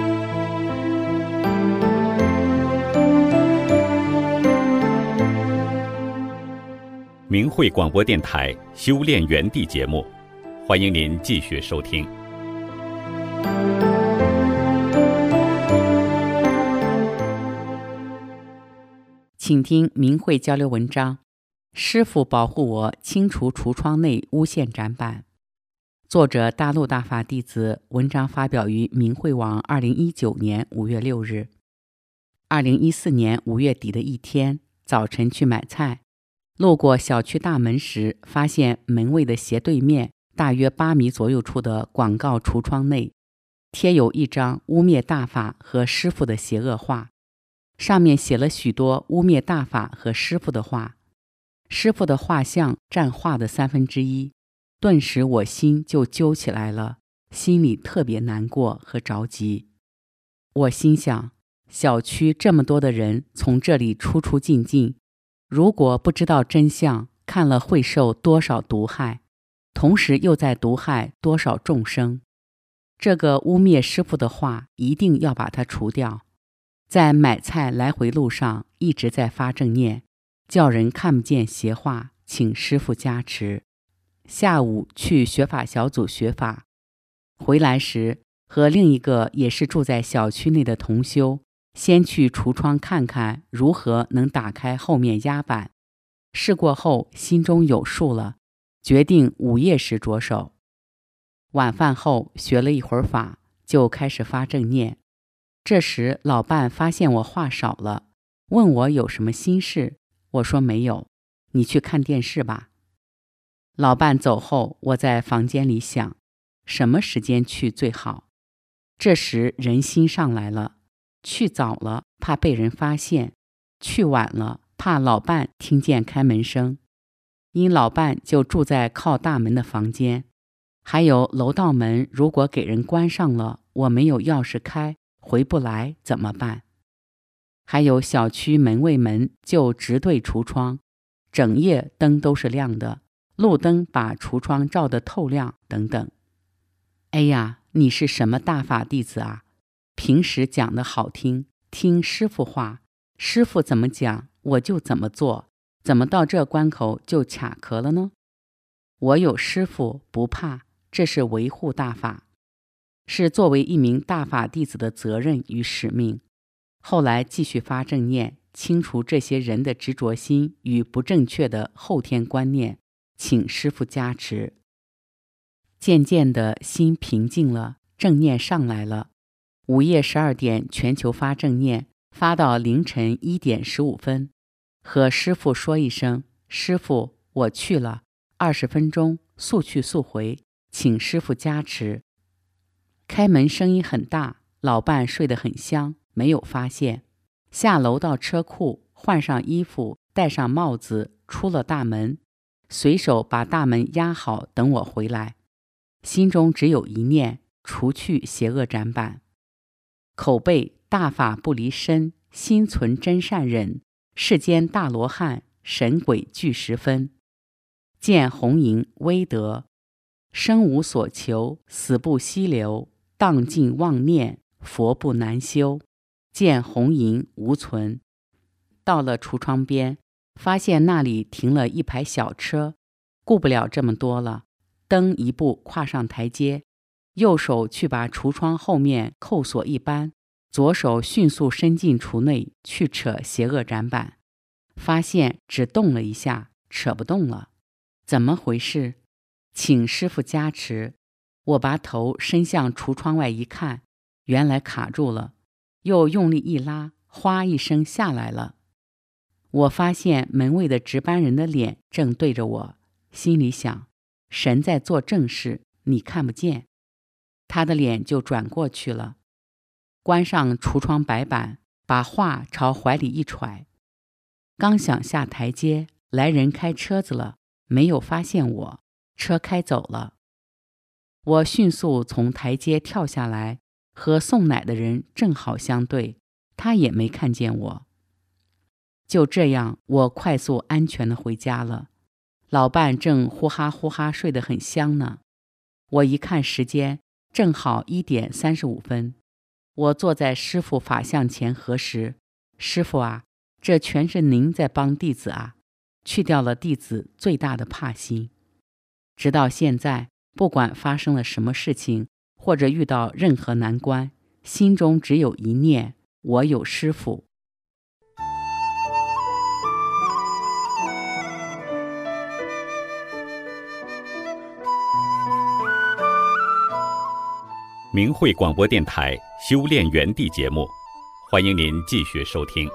明慧广播电台修炼园地节目，欢迎您继续收听。 请听明慧交流文章，师父保护我清除橱窗内诬陷展板。作者大陆大法弟子，文章发表于明慧网2019年5月6日。2014年5月底的一天，早晨去买菜，路过小区大门时，发现门卫的斜对面大约8米左右处的广告橱窗内贴有一张污蔑大法和师父的邪恶画，上面写了许多污蔑大法和师父的话，师父的画像占画的1/3，顿时我心就揪起来了，心里特别难过和着急。我心想，小区这么多的人从这里出出进进，如果不知道真相，看了会受多少毒害，同时又在毒害多少众生。这个污蔑师父的话一定要把它除掉。在买菜来回路上一直在发正念，叫人看不见邪话，请师父加持。下午去学法小组学法，回来时和另一个也是住在小区内的同修，先去橱窗看看如何能打开后面压板。试过后心中有数了，决定午夜时着手。晚饭后学了一会儿法，就开始发正念。这时老伴发现我话少了，问我有什么心事，我说没有，你去看电视吧。老伴走后，我在房间里想，什么时间去最好？这时人心上来了，去早了怕被人发现，去晚了怕老伴听见开门声。因老伴就住在靠大门的房间，还有楼道门如果给人关上了，我没有钥匙开，回不来怎么办？还有小区门卫门就直对橱窗，整夜灯都是亮的，路灯把橱窗照得透亮等等。哎呀，你是什么大法弟子啊？平时讲得好听，听师父话，师父怎么讲我就怎么做，怎么到这关口就卡壳了呢？我有师父不怕，这是维护大法，是作为一名大法弟子的责任与使命。后来继续发正念，清除这些人的执着心与不正确的后天观念，请师父加持。渐渐的心平静了，正念上来了。午夜12点全球发正念，发到凌晨1点15分，和师父说一声，师父我去了，20分钟速去速回，请师父加持。开门声音很大，老伴睡得很香，没有发现。下楼到车库，换上衣服，戴上帽子，出了大门，随手把大门压好，等我回来。心中只有一念，除去邪恶展板。口背大法不离身，心存真善忍，世间大罗汉，神鬼俱十分。见红颜威德，生无所求，死不息流，荡尽妄念，佛不难修。见红颜无存。到了橱窗边，发现那里停了一排小车，顾不了这么多了，蹬一步跨上台阶，右手去把橱窗后面扣锁一扳，左手迅速伸进橱内去扯邪恶展板，发现只动了一下，扯不动了。怎么回事？请师父加持。我把头伸向橱窗外一看，原来卡住了，又用力一拉，哗一声下来了。我发现门卫的值班人的脸正对着我，心里想，神在做正事，你看不见。他的脸就转过去了，关上橱窗白板，把画朝怀里一揣。刚想下台阶，来人开车子了，没有发现我，车开走了。我迅速从台阶跳下来，和送奶的人正好相对，他也没看见我。就这样，我快速安全地回家了。老伴正呼哈呼哈睡得很香呢。我一看时间，正好1点35分。我坐在师父法像前核实，师父啊，这全是您在帮弟子啊， 去掉了弟子最大的怕心。直到现在，不管发生了什么事情，或者遇到任何难关，心中只有一念：我有师父。 明慧广播电台修炼园地节目，欢迎您继续收听。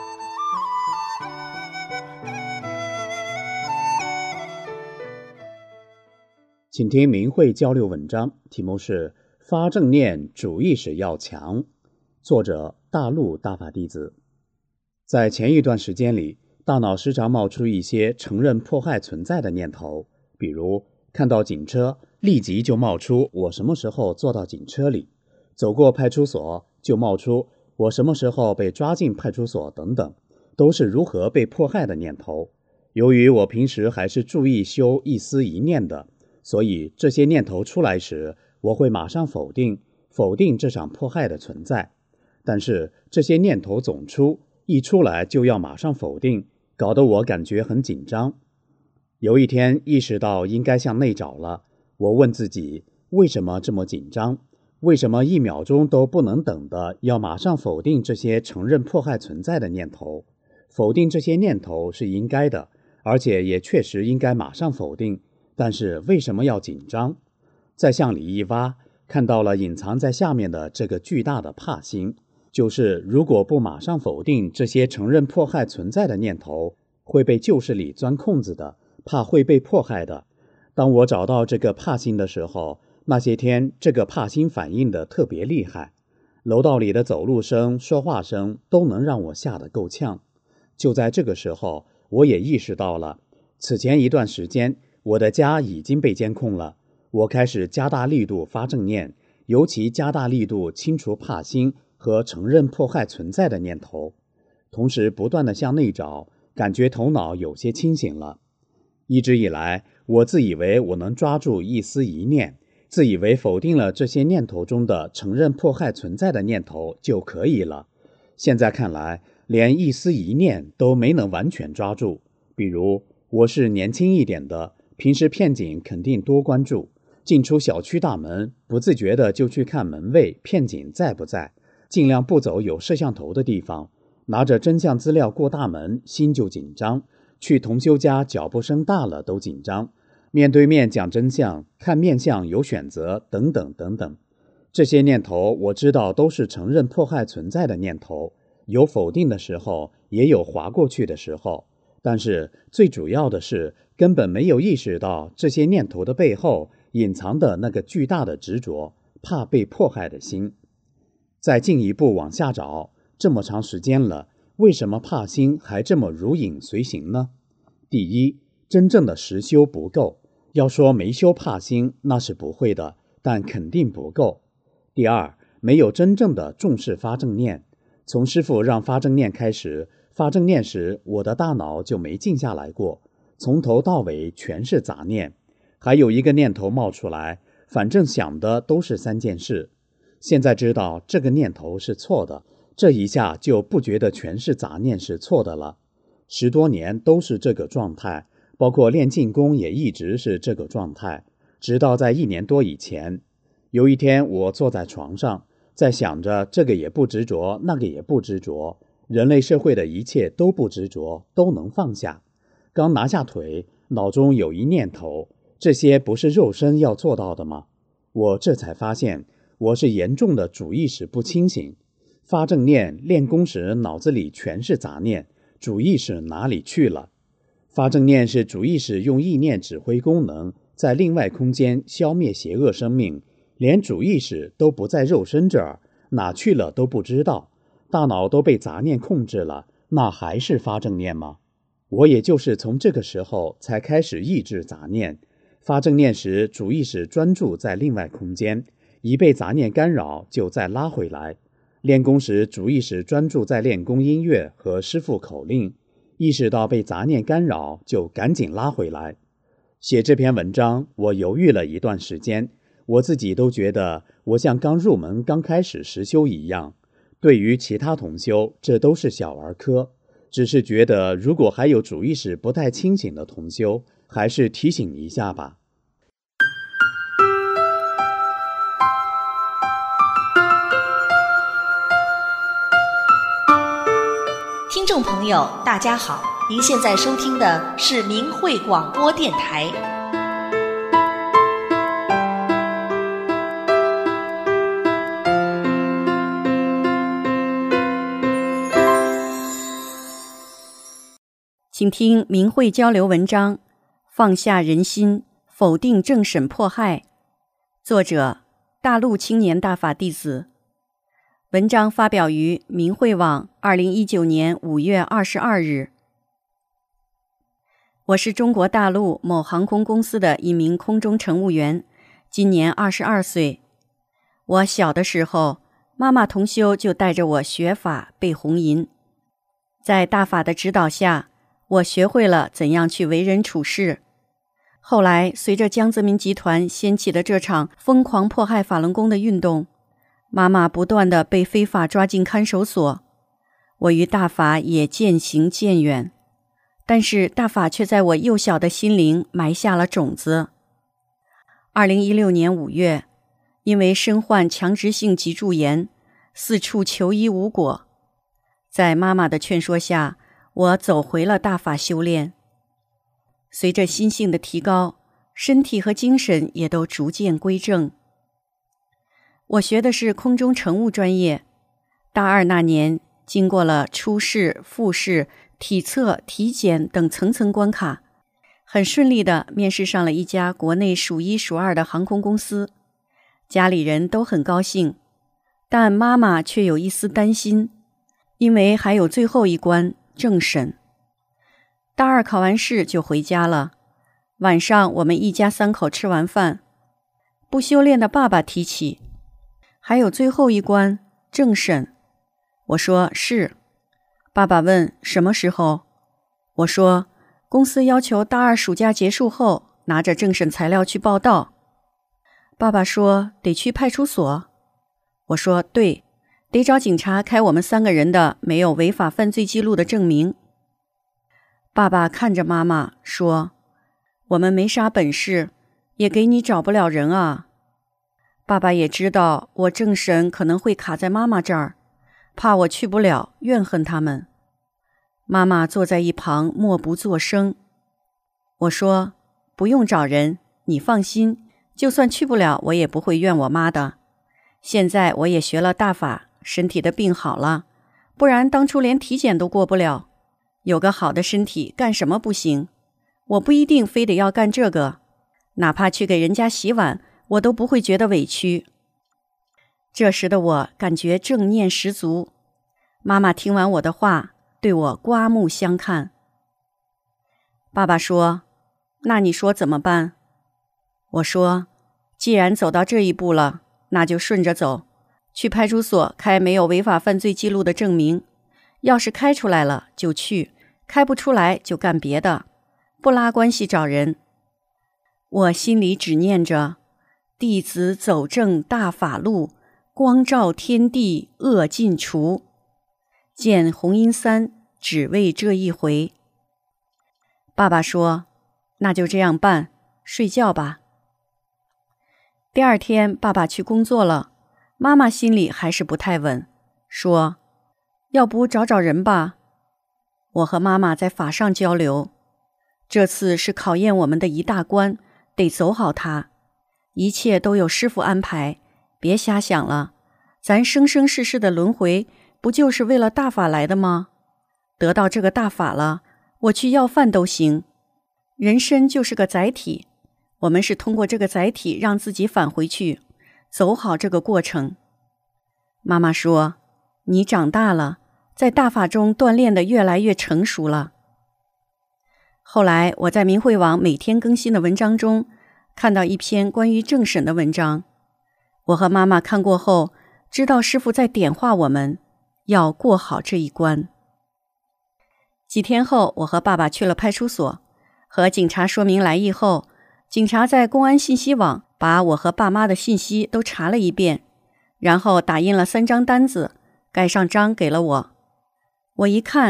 请听明慧交流文章，题目是发正念主意识要强，作者大陆大法弟子。在前一段时间里，大脑时常冒出一些承认迫害存在的念头，比如看到警车立即就冒出我什么时候坐到警车里，走过派出所就冒出我什么时候被抓进派出所等等，都是如何被迫害的念头。由于我平时还是注意修一思一念的，所以这些念头出来时，我会马上否定这场迫害的存在。但是这些念头总出，一出来就要马上否定，搞得我感觉很紧张。有一天意识到应该向内找了，我问自己为什么这么紧张，为什么1秒钟都不能等的要马上否定这些承认迫害存在的念头。否定这些念头是应该的，而且也确实应该马上否定，但是为什么要紧张？再向里一挖，看到了隐藏在下面的这个巨大的怕心，就是如果不马上否定这些承认迫害存在的念头，会被旧势力钻空子的，怕会被迫害的。当我找到这个怕心的时候，那些天这个怕心反应的特别厉害，楼道里的走路声、说话声都能让我吓得够呛。就在这个时候，我也意识到了，此前一段时间我的家已经被监控了。我开始加大力度发正念，尤其加大力度清除怕心和承认迫害存在的念头，同时不断地向内找，感觉头脑有些清醒了。一直以来，我自以为我能抓住一思一念，自以为否定了这些念头中的承认迫害存在的念头就可以了。现在看来，连一思一念都没能完全抓住。比如，我是年轻一点的，平时骗警肯定多关注，进出小区大门不自觉的就去看门卫骗警在不在，尽量不走有摄像头的地方，拿着真相资料过大门心就紧张，去同修家脚步声大了都紧张，面对面讲真相，看面相有选择等等等等。这些念头我知道都是承认迫害存在的念头，有否定的时候，也有划过去的时候，但是最主要的是根本没有意识到这些念头的背后隐藏的那个巨大的执着，怕被迫害的心。再进一步往下找，这么长时间了，为什么怕心还这么如影随形呢？第一，真正的实修不够，要说没修怕心那是不会的，但肯定不够。第二，没有真正的重视发正念。从师父让发正念开始，发正念时我的大脑就没静下来过，从头到尾全是杂念，还有一个念头冒出来，反正想的都是3件事。现在知道这个念头是错的，这一下就不觉得全是杂念是错的了。10多年都是这个状态，包括练静功也一直是这个状态，直到在1年多以前，有一天我坐在床上，在想着这个也不执着，那个也不执着，人类社会的一切都不执着，都能放下。刚拿下腿，脑中有一念头，这些不是肉身要做到的吗？我这才发现我是严重的主意识不清醒。发正念练功时脑子里全是杂念，主意识哪里去了？发正念是主意识用意念指挥功能，在另外空间消灭邪恶生命，连主意识都不在肉身这儿，哪去了都不知道，大脑都被杂念控制了，那还是发正念吗？我也就是从这个时候才开始抑制杂念。发正念时主意识专注在另外空间，一被杂念干扰就再拉回来。练功时主意识专注在练功音乐和师父口令，意识到被杂念干扰就赶紧拉回来。写这篇文章我犹豫了一段时间，我自己都觉得我像刚入门刚开始实修一样，对于其他同修这都是小儿科， 只是觉得如果还有主意识不太清醒的同修，还是提醒一下吧。 听众朋友，大家好，您现在收听的是明慧广播电台。 请听明慧交流文章《放下人心，否定政审迫害》，作者大陆青年大法弟子。文章发表于明慧网2019年5月22日。我是中国大陆某航空公司的一名空中乘务员，今年22岁。我小的时候，妈妈同修就带着我学法背红银，在大法的指导下，我学会了怎样去为人处事。后来，随着江泽民集团掀起的这场疯狂迫害法轮功的运动，妈妈不断地被非法抓进看守所，我与大法也渐行渐远。但是大法却在我幼小的心灵埋下了种子。2016年5月，因为身患强直性脊柱炎，四处求医无果，在妈妈的劝说下，我走回了大法修炼。随着心性的提高，身体和精神也都逐渐归正。我学的是空中乘务专业，大二那年，经过了初试、复试、体测、体检等层层关卡，很顺利地面试上了一家国内数一数二的航空公司。家里人都很高兴，但妈妈却有一丝担心，因为还有最后一关政审。大二考完试就回家了。晚上我们一家3口吃完饭，不修炼的爸爸提起，还有最后一关政审。我说是。爸爸问什么时候？我说公司要求大二暑假结束后拿着政审材料去报到。爸爸说得去派出所。我说对，得找警察开我们3个人的没有违法犯罪记录的证明。爸爸看着妈妈说，我们没啥本事，也给你找不了人啊。爸爸也知道我政审可能会卡在妈妈这儿，怕我去不了，怨恨他们。妈妈坐在一旁默不作声。我说不用找人，你放心，就算去不了，我也不会怨我妈的。现在我也学了大法，身体的病好了，不然当初连体检都过不了。有个好的身体干什么不行？我不一定非得要干这个，哪怕去给人家洗碗，我都不会觉得委屈。这时的我感觉正念十足。妈妈听完我的话，对我刮目相看。爸爸说，那你说怎么办？我说，既然走到这一步了，那就顺着走，去派出所开没有违法犯罪记录的证明，要是开出来了就去，开不出来就干别的，不拉关系找人。我心里只念着弟子走正大法路，光照天地恶尽除，见红阴3只为这一回。爸爸说，那就这样办，睡觉吧。第二天爸爸去工作了，妈妈心里还是不太稳，说要不找人吧。我和妈妈在法上交流，这次是考验我们的一大关，得走好它，一切都有师父安排，别瞎想了，咱生生世世的轮回不就是为了大法来的吗？得到这个大法了，我去要饭都行。人身就是个载体，我们是通过这个载体让自己返回去，走好这个过程。妈妈说，你长大了，在大法中锻炼得越来越成熟了。后来我在明慧网每天更新的文章中看到一篇关于政审的文章，我和妈妈看过后，知道师父在点化我们要过好这一关。几天后，我和爸爸去了派出所，和警察说明来意后，警察在公安信息网把我和爸妈的信息都查了一遍，然后打印了3张单子，盖上章给了我。我一看，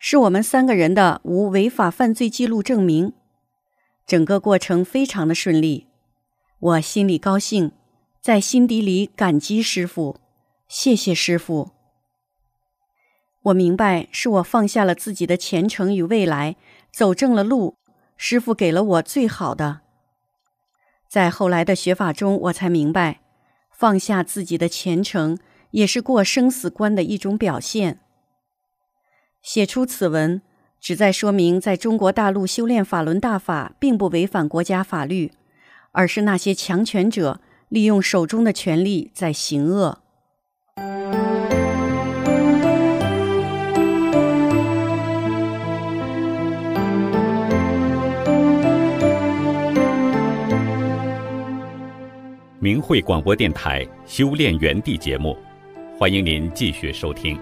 是我们3个人的无违法犯罪记录证明。整个过程非常的顺利，我心里高兴，在心底里感激师父，谢谢师父。我明白是我放下了自己的前程与未来，走正了路，师父给了我最好的。在后来的学法中，我才明白，放下自己的前程也是过生死关的一种表现。写出此文，旨在说明在中国大陆修炼法轮大法并不违反国家法律，而是那些强权者利用手中的权力在行恶。 明慧广播电台修炼园地节目，欢迎您继续收听。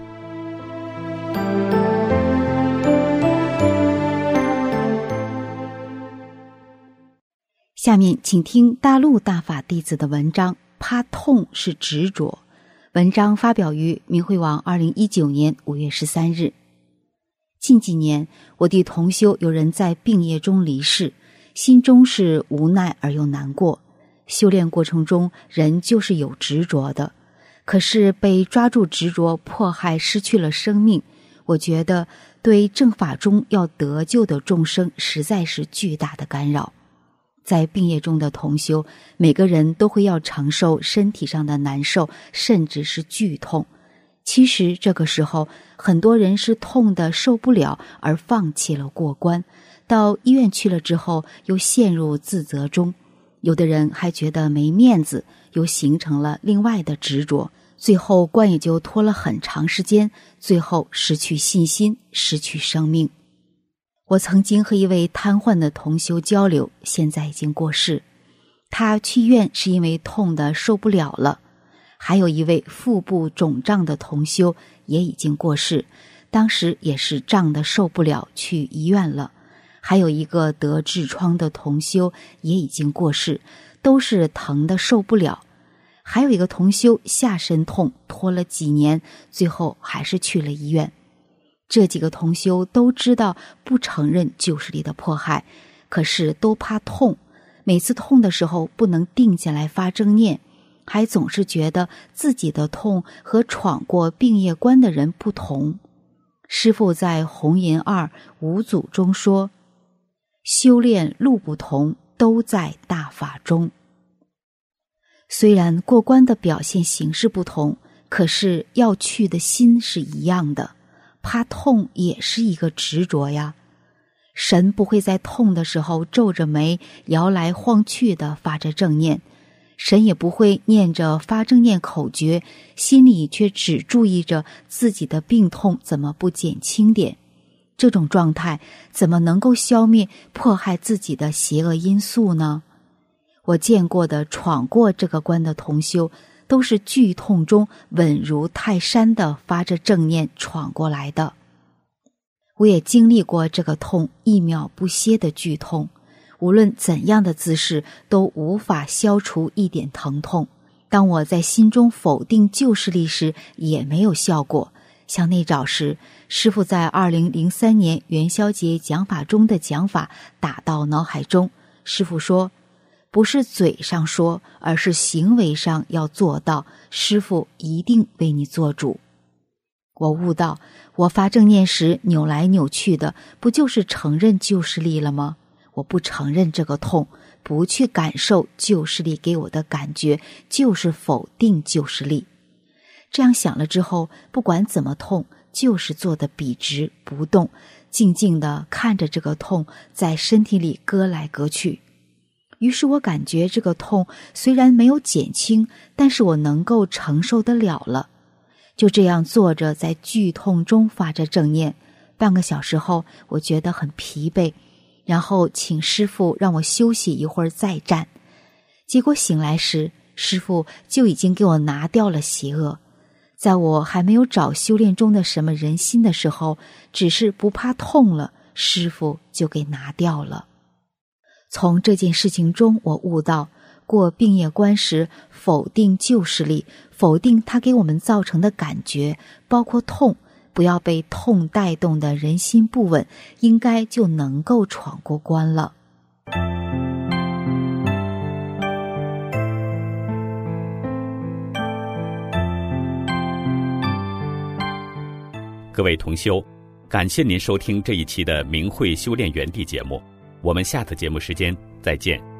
下面请听大陆大法弟子的文章，怕痛是执着。文章发表于明慧网2019年5月13日。近几年，我弟同修有人在病业中离世，心中是无奈而又难过。修炼过程中，人就是有执着的，可是被抓住执着迫害，失去了生命，我觉得对正法中要得救的众生实在是巨大的干扰。在病业中的同修，每个人都会要承受身体上的难受，甚至是剧痛。其实这个时候，很多人是痛得受不了而放弃了过关，到医院去了之后又陷入自责中。有的人还觉得没面子，又形成了另外的执着，最后关也就拖了很长时间，最后失去信心，失去生命。我曾经和一位瘫痪的同修交流，现在已经过世。他去医院是因为痛得受不了了。还有一位腹部肿胀的同修也已经过世，当时也是胀得受不了，去医院了。还有一个得痔疮的同修也已经过世，都是疼得受不了。还有一个同修下身痛，拖了几年，最后还是去了医院。这几个同修都知道不承认旧势力的迫害，可是都怕痛，每次痛的时候不能定下来发正念，还总是觉得自己的痛和闯过病业关的人不同。师父在红银2五祖中说，修炼路不同，都在大法中。虽然过关的表现形式不同，可是要去的心是一样的，怕痛也是一个执着呀。神不会在痛的时候皱着眉摇来晃去的发着正念，神也不会念着发正念口诀，心里却只注意着自己的病痛怎么不减轻点。这种状态怎么能够消灭迫害自己的邪恶因素呢？我见过的闯过这个关的同修，都是剧痛中稳如泰山的发着正念闯过来的。我也经历过这个痛一秒不歇的剧痛，无论怎样的姿势都无法消除一点疼痛。当我在心中否定旧势力时，也没有效果。像那早时，师父在2003年元宵节讲法中的讲法打到脑海中。师父说，不是嘴上说，而是行为上要做到，师父一定为你做主。我悟到，我发正念时扭来扭去的，不就是承认旧势力了吗？我不承认这个痛，不去感受旧势力给我的感觉，就是否定旧势力。这样想了之后，不管怎么痛，就是坐得笔直不动，静静地看着这个痛在身体里割来割去。于是我感觉这个痛虽然没有减轻，但是我能够承受得了了。就这样坐着在剧痛中发着正念，半个小时后我觉得很疲惫，然后请师父让我休息一会儿再站。结果醒来时，师父就已经给我拿掉了邪恶。在我还没有找修炼中的什么人心的时候，只是不怕痛了，师父就给拿掉了。从这件事情中，我悟到，过病业关时，否定旧势力，否定它给我们造成的感觉，包括痛， 不要被痛带动的人心不稳，应该就能够闯过关了。 各位同修，感谢您收听这一期的明慧修炼园地节目，我们下次节目时间再见。